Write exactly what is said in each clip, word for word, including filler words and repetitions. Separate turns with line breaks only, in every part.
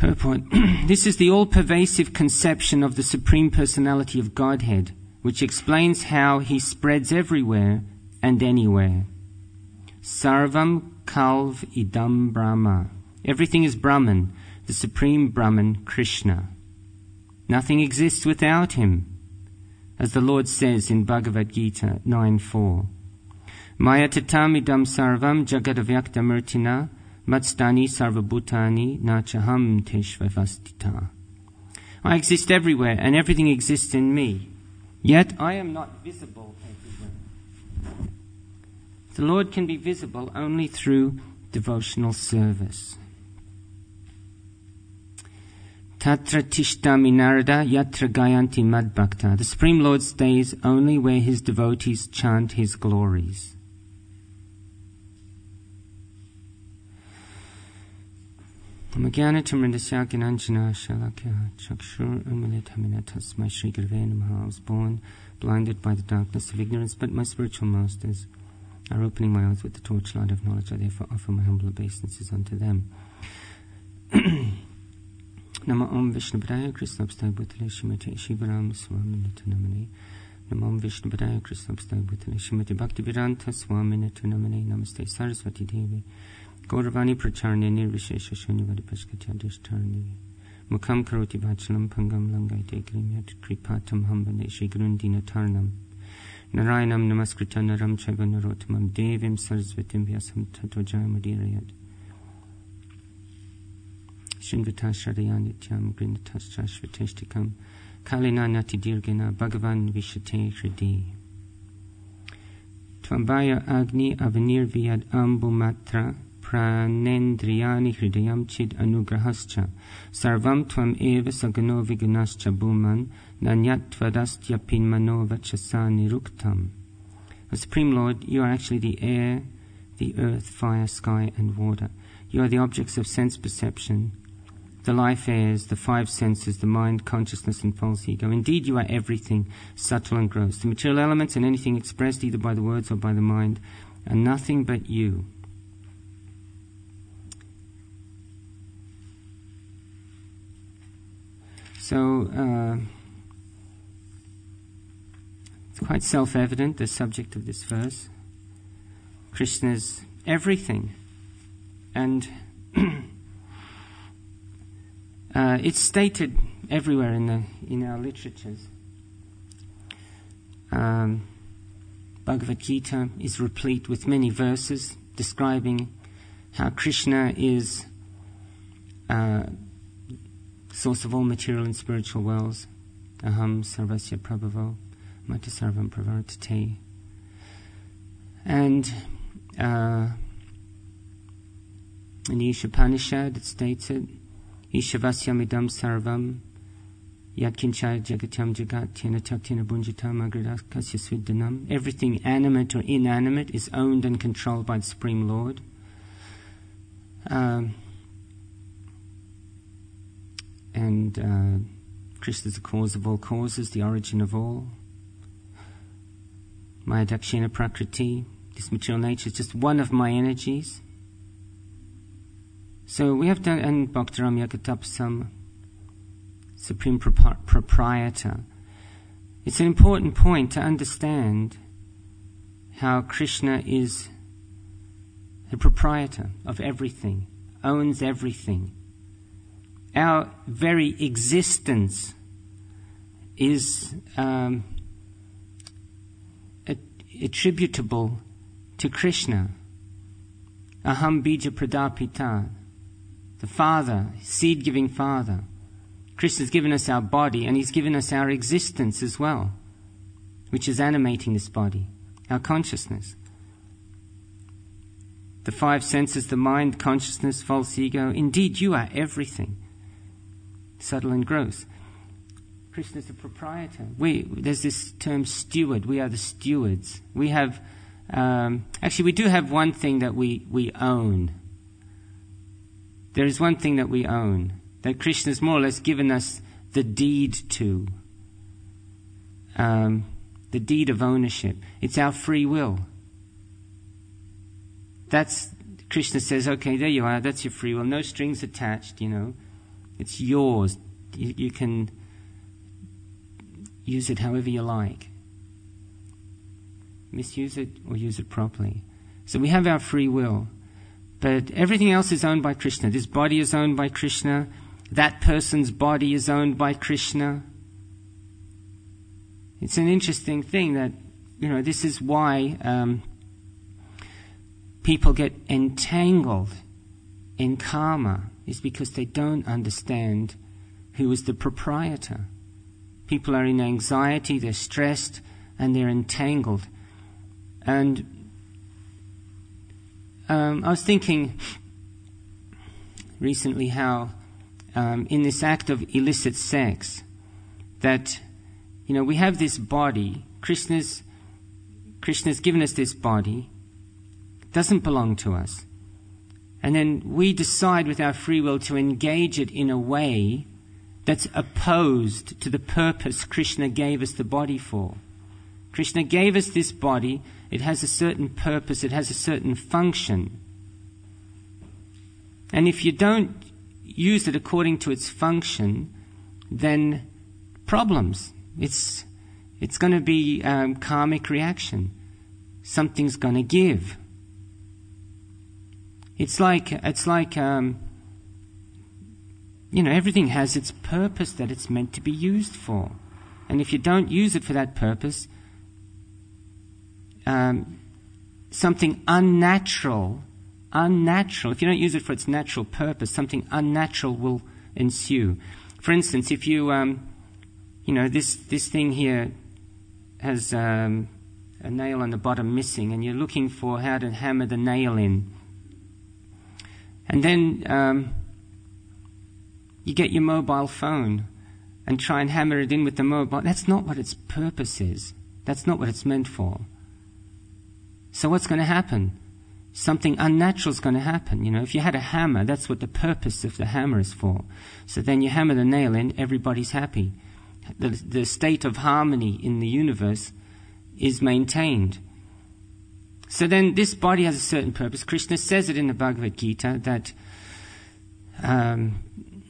Purport. This is the all-pervasive conception of the Supreme Personality of Godhead, which explains how he spreads everywhere and anywhere. Sarvam Kalv Idam Brahma. Everything is Brahman, the Supreme Brahman, Krishna. Nothing exists without him, as the Lord says in Bhagavad Gita nine four. Maya tatam idam sarvam jagadavyaktamurtina matstani sarvabhutani nachaham teshvavastita. I exist everywhere and everything exists in me, yet I am not visible everywhere. The Lord can be visible only through devotional service. Tatra tishtami narada yatra gayanti madbhakta. The Supreme Lord stays only where his devotees chant his glories. Amagyanathamrindasya gnanjana shalakya chakshur unmilitamina tasmai Shri Gurave Namaha. I was born blinded by the darkness of ignorance, but my spiritual masters are opening my eyes with the torchlight of knowledge. I therefore offer my humble obeisances unto them. Nama Om Vishnupadaya Krishna Abstaya Bhutale Shrimati Shivaram Swaminata Namane. Nama Om Vishnupadaya Krishna Abstaya Bhutale Shrimati Bhaktivedanta Swaminata Namane. Namaste Saraswati Devi Gauravani Pracharne Nirvishesha Shunyavadi Pashkatya Dishtarni Mukham Karoti Vachalam Pangam Langaite Grimyat Kripatam Hambane Shri Grundina Tarnam Narayanam Namaskritya Naram Chaiva Narotamam Devim Sarasvatim Vyasam Tato Jayamudirayat Shinvatashradayanityam Grinatashashvateshtikam Kalinanati Dirgana Bhagavan Vishate Hridi Tvambaya Agni Avanir Vyad Ambumatra Pranendriyani Hridayam Chid Anugrahascha Sarvam Tvam Eva Sagano Vigunascha Bhuman Nanyatvadastya Pinmano Vachasani Ruktam. O Supreme Lord, you are actually the air, the earth, fire, sky, and water. You are the objects of sense perception, the life airs, the five senses, the mind, consciousness, and false ego. Indeed, you are everything, subtle and gross. The material elements and anything expressed either by the words or by the mind are nothing but you. So, uh, it's quite self-evident, the subject of this verse. Krishna's everything. And Uh, it's stated everywhere in the in our literatures. Um, Bhagavad Gita is replete with many verses describing how Krishna is uh, source of all material and spiritual worlds. Aham sarvasya prabhavo mata sarvam pravartate. And uh, in the Ishopanishad it states it, Ishavasyam idam sarvam yadkincha jagatyam jagat tena taktena bunjitam agradakasya sviddanam. Everything animate or inanimate is owned and controlled by the Supreme Lord. Um, and uh, Krishna is the cause of all causes, the origin of all. Maya dakshina prakriti. This material nature is just one of my energies. So we have done, and Bhaktaram Yakatapasam, Supreme Pro- Proprietor. It's an important point to understand how Krishna is the proprietor of everything, owns everything. Our very existence is um, attributable to Krishna. Aham bija pradapita. The Father, seed-giving Father. Krishna's given us our body and He's given us our existence as well, which is animating this body, our consciousness. The five senses, the mind, consciousness, false ego. Indeed, you are everything, subtle and gross. Krishna's the proprietor. We, there's this term steward. We are the stewards. We have, um, actually we do have one thing that we, we own. There is one thing that we own, that Krishna's more or less given us the deed to, um, the deed of ownership. It's our free will. That's, Krishna says, okay, there you are, that's your free will, no strings attached, you know. It's yours. You, you can use it however you like. Misuse it or use it properly. So we have our free will. But everything else is owned by Krishna. This body is owned by Krishna. That person's body is owned by Krishna. It's an interesting thing that, you know, this is why um, people get entangled in karma, is because they don't understand who is the proprietor. People are in anxiety, they're stressed, and they're entangled. And um, I was thinking recently how um, in this act of illicit sex, that, you know, we have this body. Krishna's, Krishna's given us this body. It doesn't belong to us. And then we decide with our free will to engage it in a way that's opposed to the purpose Krishna gave us the body for. Krishna gave us this body. It has a certain purpose. It has a certain function. And if you don't use it according to its function, then problems. It's it's going to be um, karmic reaction. Something's going to give. It's like it's like um, you know, everything has its purpose that it's meant to be used for, and if you don't use it for that purpose, um, something unnatural, unnatural. If you don't use it for its natural purpose, something unnatural will ensue. For instance, if you um, you know, this this thing here has um, a nail on the bottom missing, and you're looking for how to hammer the nail in. And then um, you get your mobile phone and try and hammer it in with the mobile. That's not what its purpose is. That's not what it's meant for. So what's going to happen? Something unnatural is going to happen. You know, if you had a hammer, that's what the purpose of the hammer is for. So then you hammer the nail in, everybody's happy. The, the state of harmony in the universe is maintained. So then this body has a certain purpose. Krishna says it in the Bhagavad Gita that um,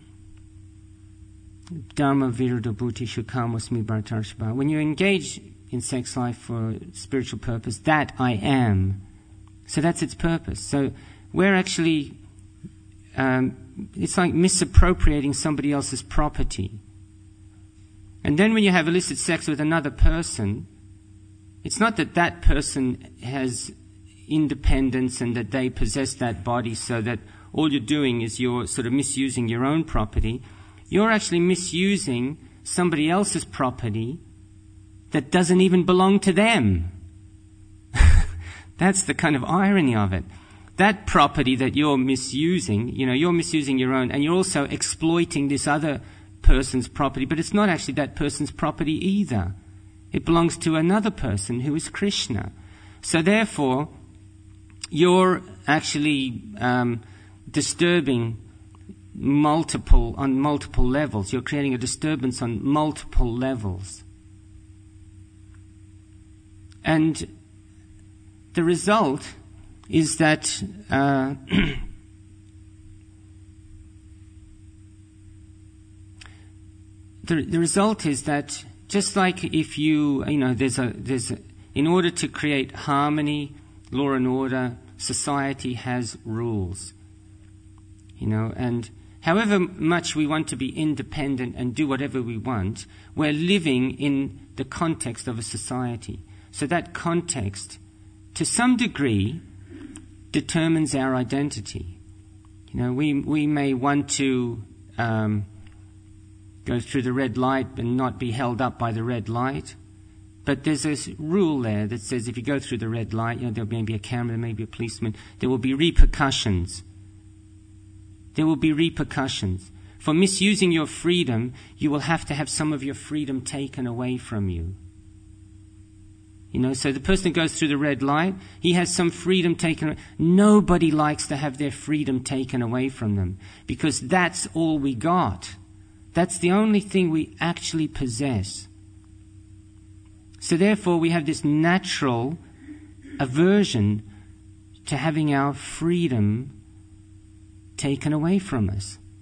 Dharma viruddha bhutishu kamosmi bhartarshva. When you engage in sex life for spiritual purpose, that I am. So that's its purpose. So we're actually, um, it's like misappropriating somebody else's property. And then when you have illicit sex with another person, it's not that that person has independence and that they possess that body, so that all you're doing is you're sort of misusing your own property. You're actually misusing somebody else's property that doesn't even belong to them. That's the kind of irony of it. That property that you're misusing, you know, you're misusing your own, and you're also exploiting this other person's property, but it's not actually that person's property either. It belongs to another person who is Krishna. So therefore, you're actually um, disturbing multiple on multiple levels. You're creating a disturbance on multiple levels. And the result is that uh, the, the result is that just like if you, you know, there's a, there's a, in order to create harmony, law and order, society has rules, you know, and however much we want to be independent and do whatever we want, we're living in the context of a society. So that context, to some degree, determines our identity. You know, we we may want to um, go through the red light and not be held up by the red light, but there's a rule there that says if you go through the red light, you know, there may be a camera, there may be a policeman, there will be repercussions. There will be repercussions. For misusing your freedom, you will have to have some of your freedom taken away from you. You know, so the person who goes through the red light, he has some freedom taken away. Nobody likes to have their freedom taken away from them, because that's all we got. That's the only thing we actually possess. So therefore, we have this natural aversion to having our freedom taken away from us,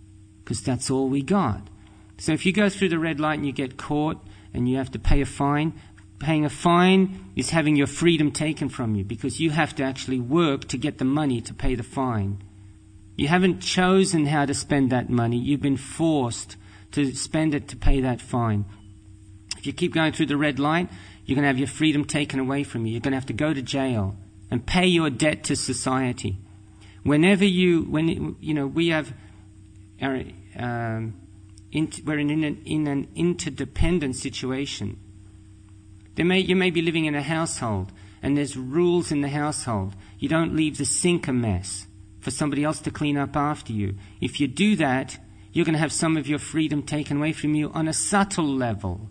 because that's all we got. So if you go through the red light and you get caught and you have to pay a fine, paying a fine is having your freedom taken from you, because you have to actually work to get the money to pay the fine. You haven't chosen how to spend that money. You've been forced to spend it to pay that fine. If you keep going through the red light, you're going to have your freedom taken away from you. You're going to have to go to jail and pay your debt to society. Whenever you, when you know, we have, our, um, int- we're in an, in an interdependent situation. There may, you may be living in a household, and there's rules in the household. You don't leave the sink a mess for somebody else to clean up after you. If you do that, you're going to have some of your freedom taken away from you on a subtle level.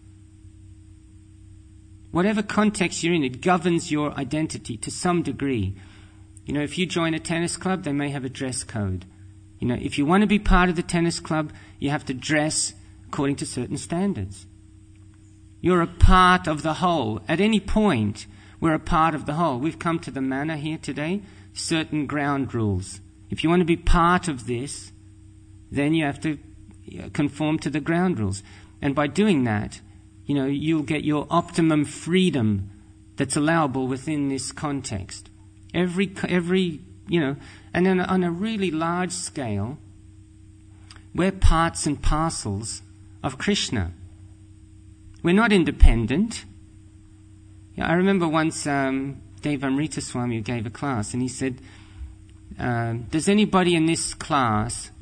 Whatever context you're in, it governs your identity to some degree. You know, if you join a tennis club, they may have a dress code. You know, if you want to be part of the tennis club, you have to dress according to certain standards. You're a part of the whole. At any point, we're a part of the whole. We've come to the manor here today, certain ground rules. If you want to be part of this, then you have to conform to the ground rules. And by doing that, you know, you'll get your optimum freedom that's allowable within this context. Every, every, you know, and then on a really large scale, we're parts and parcels of Krishna. We're not independent. Yeah, I remember once um, Deva Amrita Swami gave a class, and he said, um, does anybody in this class,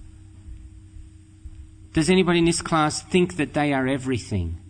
does anybody in this class think that they are everything?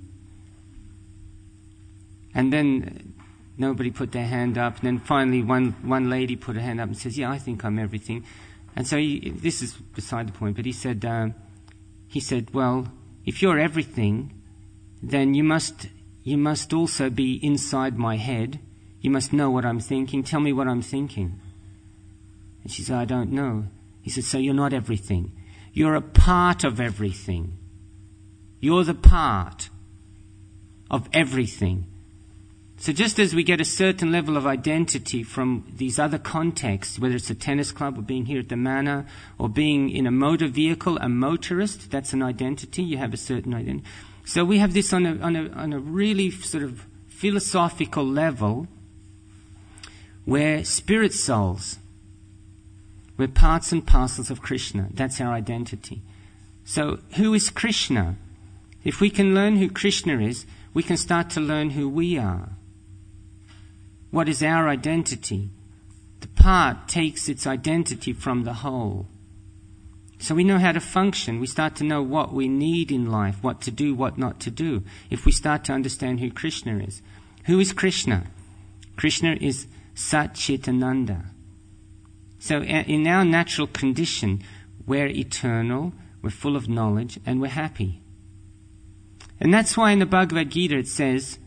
And then nobody put their hand up. And then finally one, one lady put her hand up and says, yeah, I think I'm everything. And so he, this is beside the point, but he said, uh, he said, well, if you're everything, then you must, you must also be inside my head. You must know what I'm thinking. Tell me what I'm thinking. And she said, I don't know. He said, so you're not everything. You're a part of everything. You're the part of everything. So just as we get a certain level of identity from these other contexts, whether it's a tennis club or being here at the manor or being in a motor vehicle, a motorist, that's an identity. You have a certain identity. So we have this on a, on a, on a really sort of philosophical level where spirit souls, we're parts and parcels of Krishna. That's our identity. So who is Krishna? If we can learn who Krishna is, we can start to learn who we are. What is our identity? The part takes its identity from the whole. So we know how to function. We start to know what we need in life, what to do, what not to do, if we start to understand who Krishna is. Who is Krishna? Krishna is Sat Chitananda. So in our natural condition, we're eternal, we're full of knowledge, and we're happy. And that's why in the Bhagavad Gita it says,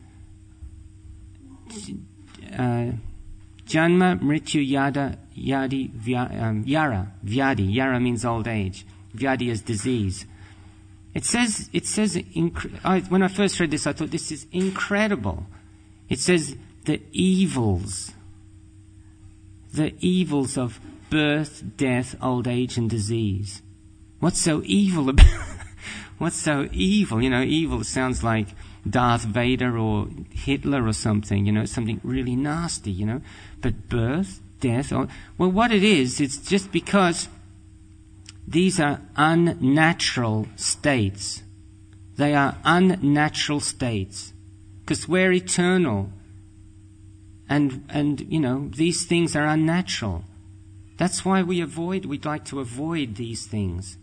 uh, Janma Mrityu Yada Yadi vya, um, Yara Vyadi. Yara means old age. Vyadi is disease. It says, it says, inc- I, when I first read this, I thought this is incredible. It says the evils, the evils of birth, death, old age, and disease. What's so evil about? What's so evil? You know, evil sounds like Darth Vader or Hitler or something, you know, something really nasty, you know. But birth, death, or, well, what it is, it's just because these are unnatural states. They are unnatural states. Because we're eternal. And, and, you know, these things are unnatural. That's why we avoid, we'd like to avoid these things.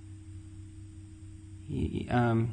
Um,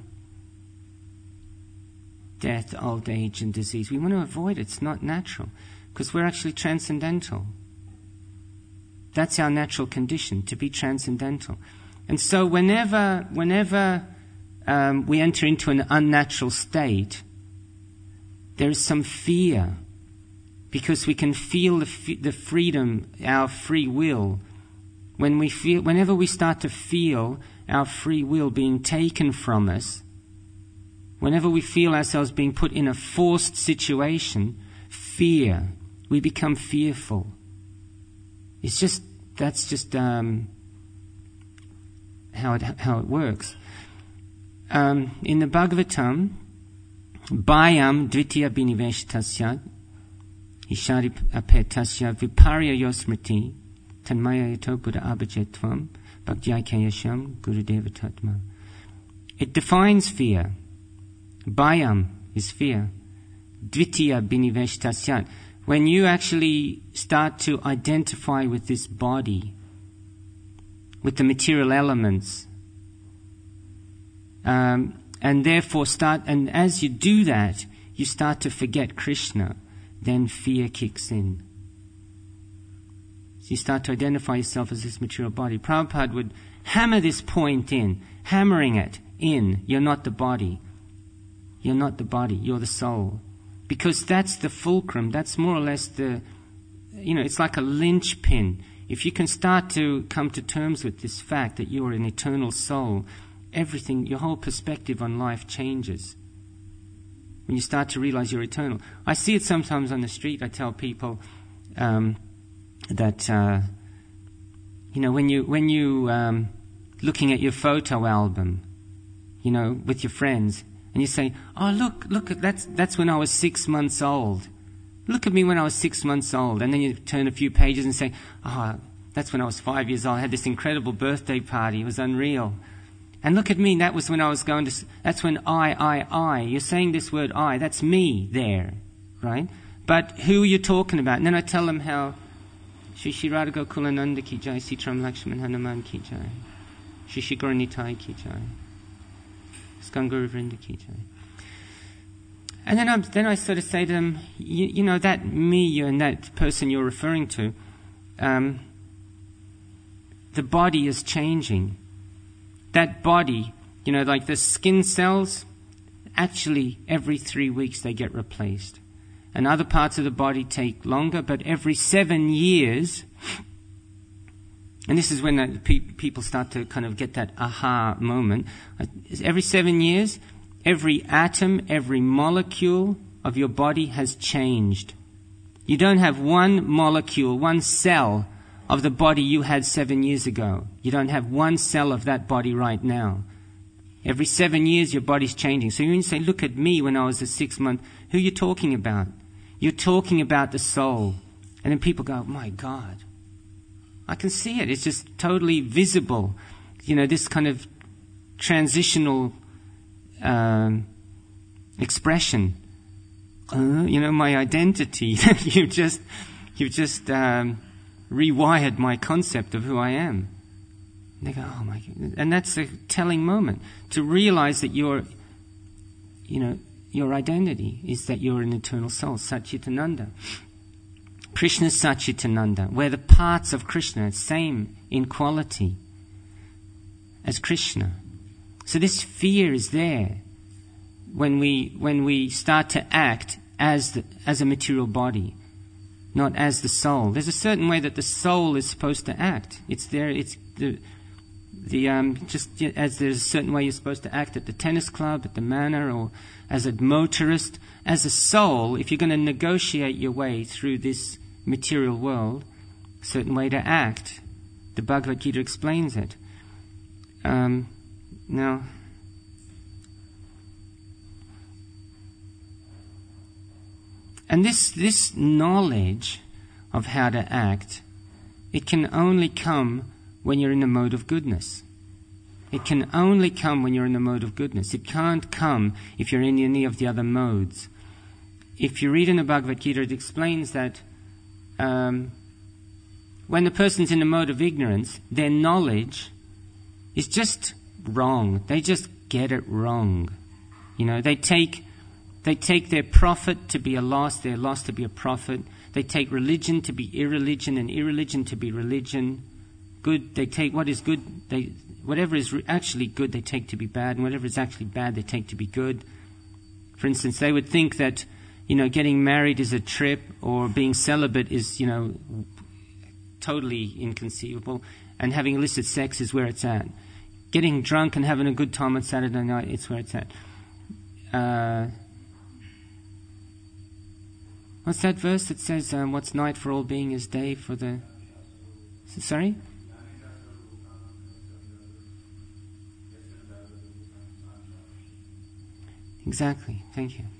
death, old age, and disease. We want to avoid it. It's not natural. Because we're actually transcendental. That's our natural condition, to be transcendental. And so whenever, whenever um, we enter into an unnatural state, there is some fear. Because we can feel the, f- the freedom, our free will. When we feel, whenever we start to feel our free will being taken from us, whenever we feel ourselves being put in a forced situation, fear, we become fearful. It's just, that's just um, how it how it works. Um, in the Bhagavatam, Bhayam dvitiya biniveshtasya ishari apetasya viparya yosmriti tanmaya yato buddha abhajetvam bhaktyakayasham gurudeva tatma. It defines fear. Bhayam is fear. Dvitiya biniveshtasya. When you actually start to identify with this body, with the material elements, um, and therefore start, and as you do that, you start to forget Krishna, then fear kicks in. So you start to identify yourself as this material body. Prabhupada would hammer this point in, hammering it in. You're not the body. You're not the body. You're the soul. Because that's the fulcrum. That's more or less the, you know, it's like a linchpin. If you can start to come to terms with this fact that you're an eternal soul, everything, your whole perspective on life changes. When you start to realize you're eternal. I see it sometimes on the street. I tell people um, that, uh, you know, when you when you um, looking at your photo album, you know, with your friends, and you say, "Oh, look, look, that's that's when I was six months old. Look at me when I was six months old." And then you turn a few pages and say, "Oh, that's when I was five years old. I had this incredible birthday party. It was unreal. And look at me, that was when I was going to, that's when I, I, I, you're saying this word I, that's me there, right? But who are you talking about?" And then I tell them how, Shri Shri Radha Gokulananda ki jai, Sitaram Lakshman Hanuman ki jai, Shri Shri Gaura Nitai ki jai, Iskon Guru Vrinda ki jai. And then, I'm, then I sort of say to them, you, you know, that me and that person you're referring to, um, the body is changing. That body, you know, like the skin cells, actually every three weeks they get replaced. And other parts of the body take longer, but every seven years, and this is when the pe- people start to kind of get that aha moment, every seven years, every atom, every molecule of your body has changed. You don't have one molecule, one cell of the body you had seven years ago. You don't have one cell of that body right now. Every seven years your body's changing. So when you say, look at me when I was a six month, who are you talking about? You're talking about the soul. And then people go, my God, I can see it. It's just totally visible. You know, this kind of transitional um, expression. Uh, you know, my identity. you've just, you've just um, rewired my concept of who I am. And they go, oh my God. And that's a telling moment to realize that your, you know, your identity is that you're an eternal soul, Satchitananda. Krishna is Satchitananda. We're the parts of Krishna, same in quality as Krishna. So this fear is there when we when we start to act as the, as a material body, not as the soul. There's a certain way that the soul is supposed to act. It's there. It's the the um, just as there's a certain way you're supposed to act at the tennis club, at the manor, or as a motorist. As a soul, if you're going to negotiate your way through this material world, a certain way to act. The Bhagavad Gita explains it. Um, now, and this this knowledge of how to act, it can only come when you're in the mode of goodness. It can only come when you're in the mode of goodness. It can't come if you're in any of the other modes. If you read in the Bhagavad Gita, it explains that um, when the person's in the mode of ignorance, their knowledge is just wrong. They just get it wrong. You know, they take they take their profit to be a loss, their loss to be a profit. They take religion to be irreligion, and irreligion to be religion. Good, they take what is good, they whatever is re- actually good, they take to be bad, and whatever is actually bad, they take to be good. For instance, they would think that, you know, getting married is a trip, or being celibate is, you know, totally inconceivable, and having illicit sex is where it's at. Getting drunk and having a good time on Saturday night, it's where it's at. Uh, what's that verse that says, um, what's night for all being is day for the... Sorry? Exactly. Thank you.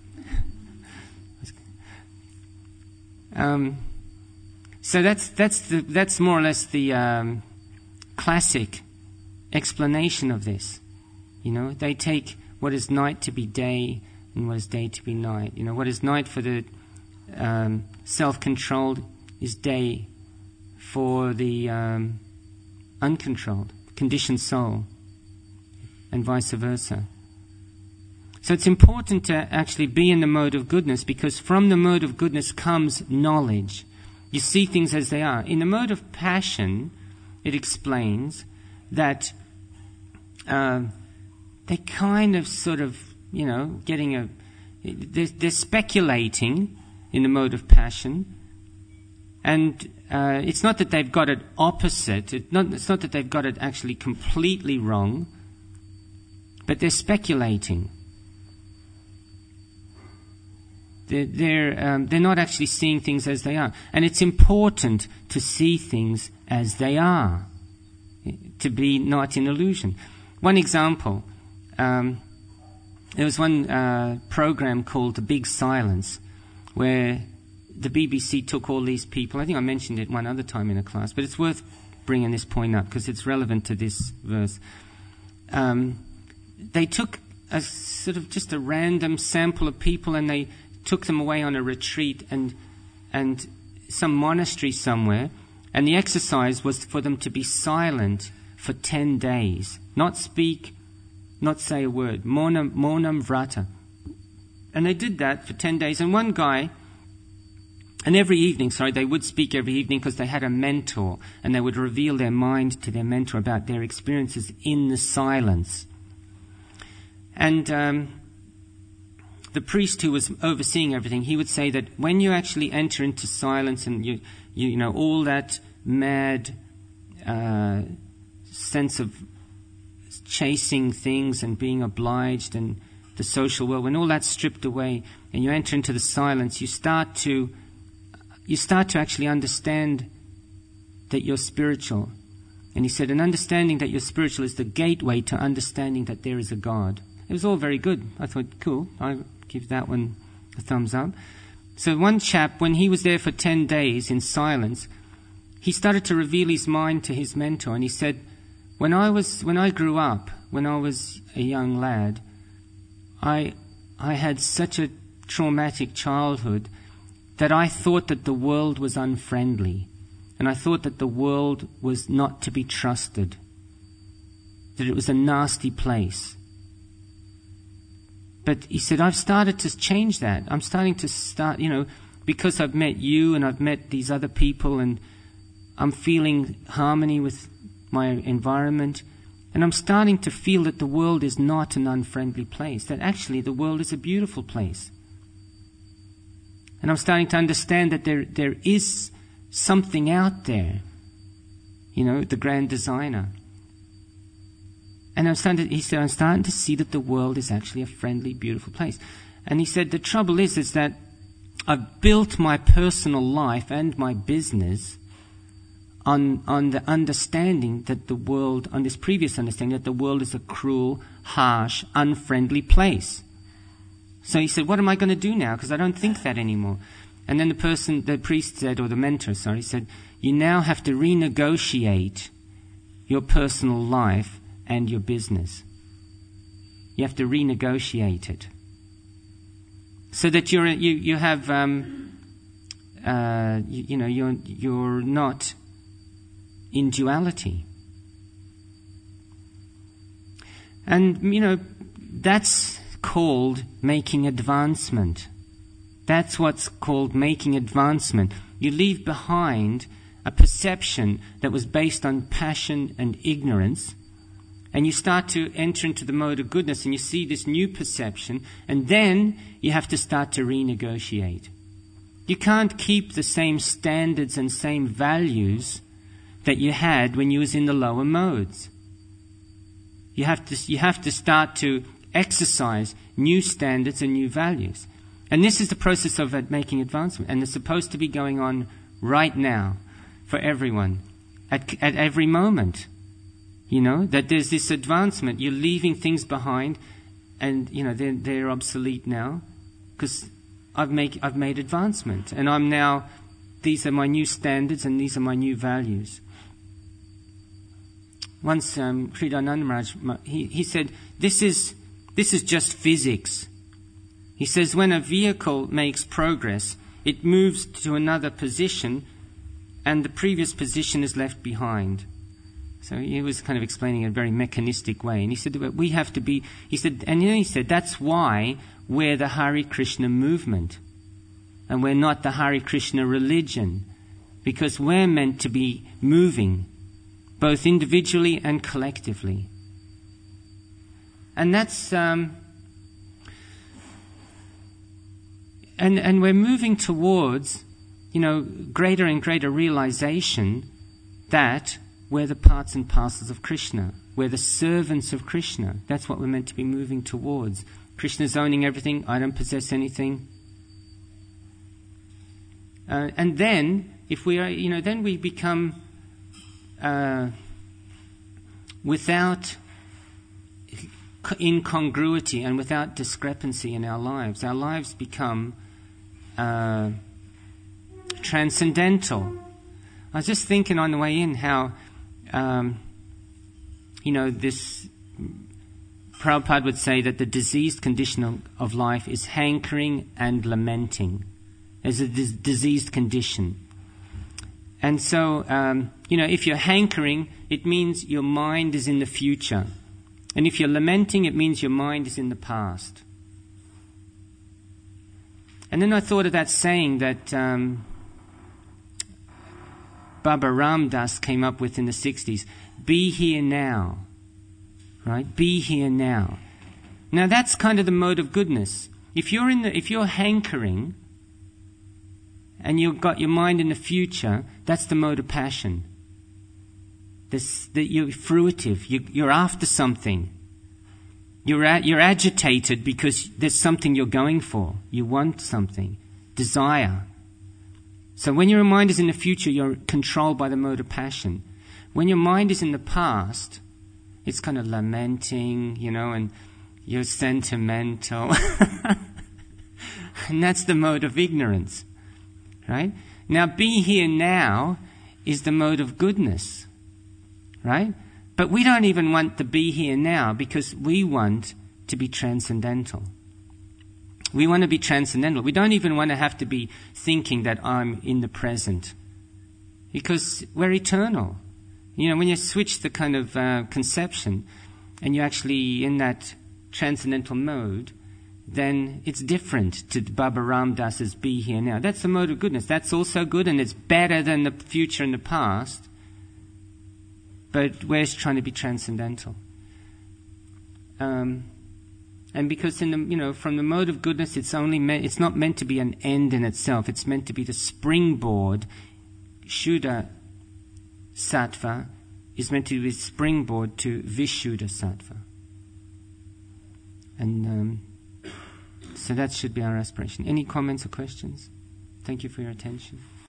Um, so that's that's the that's more or less the um, classic explanation of this. You know, they take what is night to be day and what is day to be night. You know, what is night for the um, self-controlled is day for the um, uncontrolled, conditioned soul, and vice versa. So it's important to actually be in the mode of goodness, because from the mode of goodness comes knowledge. You see things as they are. In the mode of passion, it explains that uh, they kind of sort of, you know, getting a... They're, they're speculating in the mode of passion. And uh, it's not that they've got it opposite. It not, it's not that they've got it actually completely wrong. But they're speculating. They're, they're, um, they're not actually seeing things as they are. And it's important to see things as they are, to be not in illusion. One example, um, there was one uh, program called The Big Silence, where the B B C took all these people. I think I mentioned it one other time in a class, but it's worth bringing this point up because it's relevant to this verse. Um, they took a sort of just a random sample of people, and they took them away on a retreat and and some monastery somewhere, and the exercise was for them to be silent for ten days, not speak, not say a word, maunam, maunam vrata. And they did that for ten days, and one guy, and every evening, sorry, they would speak every evening because they had a mentor, and they would reveal their mind to their mentor about their experiences in the silence. And um, the priest who was overseeing everything, he would say that when you actually enter into silence and you, you, you know, all that mad uh, sense of chasing things and being obliged and the social world, when all that's stripped away and you enter into the silence, you start to you start to actually understand that you're spiritual. And he said, an understanding that you're spiritual is the gateway to understanding that there is a God. It was all very good. I thought, cool, I'll give that one a thumbs up. So one chap, when he was there for ten days in silence, he started to reveal his mind to his mentor, and he said, when I was, when I grew up, when I was a young lad, I, I had such a traumatic childhood that I thought that the world was unfriendly, and I thought that the world was not to be trusted, that it was a nasty place. But he said, I've started to change that. I'm starting to start, you know, because I've met you and I've met these other people, and I'm feeling harmony with my environment, and I'm starting to feel that the world is not an unfriendly place, that actually the world is a beautiful place. And I'm starting to understand that there there is something out there, you know, the grand designer. And I'm starting to, he said, I'm starting to see that the world is actually a friendly, beautiful place. And he said, the trouble is, is that I've built my personal life and my business on on the understanding that the world, on this previous understanding that the world is a cruel, harsh, unfriendly place. So he said, what am I going to do now? Because I don't think that anymore. And then the person, the priest said, or the mentor, sorry, said, you now have to renegotiate your personal life and your business. You have to renegotiate it. So that you're, you, you have, um, uh, you, you know, you're, you're not in duality. And, you know, that's called making advancement. That's what's called making advancement. You leave behind a perception that was based on passion and ignorance, and you start to enter into the mode of goodness, and you see this new perception, and then you have to start to renegotiate. You can't keep the same standards and same values that you had when you was in the lower modes. You have to, you have to start to exercise new standards and new values. And this is the process of making advancement. And it's supposed to be going on right now for everyone, at, at every moment. You know, that there's this advancement. You're leaving things behind and you know they're they're obsolete now because I've make I've made advancement, and I'm now these are my new standards and these are my new values. Once um, Kridananda Maharaj, he he said this is this is just physics. He says when a vehicle makes progress, it moves to another position, and the previous position is left behind. So he was kind of explaining it in a very mechanistic way. And he said, we have to be, he said, and then he said, that's why we're the Hare Krishna movement. And we're not the Hare Krishna religion. Because we're meant to be moving, both individually and collectively. And that's, um, and, and we're moving towards, you know, greater and greater realization that we're the parts and parcels of Krishna. We're the servants of Krishna. That's what we're meant to be moving towards. Krishna's owning everything. I don't possess anything. Uh, and then, if we are, you know, then we become uh, without incongruity and without discrepancy in our lives. Our lives become uh, transcendental. I was just thinking on the way in how Um, you know, this Prabhupada would say that the diseased condition of, of life is hankering and lamenting. There's a dis- diseased condition. And so, um, you know, if you're hankering, it means your mind is in the future. And if you're lamenting, it means your mind is in the past. And then I thought of that saying that Um, Baba Ram Das came up with in the sixties, be here now, right? Be here now. Now that's kind of the mode of goodness. If you're in the, if you're hankering and you've got your mind in the future, that's the mode of passion. This, that you're fruitive, you, you're after something. You're a, you're agitated because there's something you're going for. You want something, desire. So when your mind is in the future, you're controlled by the mode of passion. When your mind is in the past, it's kind of lamenting, you know, and you're sentimental. And that's the mode of ignorance, right? Now, be here now is the mode of goodness, right? But we don't even want to be here now because we want to be transcendental. We want to be transcendental. We don't even want to have to be thinking that I'm in the present. Because we're eternal. You know, when you switch the kind of uh, conception and you're actually in that transcendental mode, then it's different to Baba Ram Das's be here now. That's the mode of goodness. That's also good and it's better than the future and the past. But we're trying to be transcendental. Um... And because in the, you know, from the mode of goodness, it's only meant, it's not meant to be an end in itself. It's meant to be the springboard. Shuddha Sattva is meant to be the springboard to Vishuddha Sattva. And um, so that should be our aspiration. Any comments or questions? Thank you for your attention.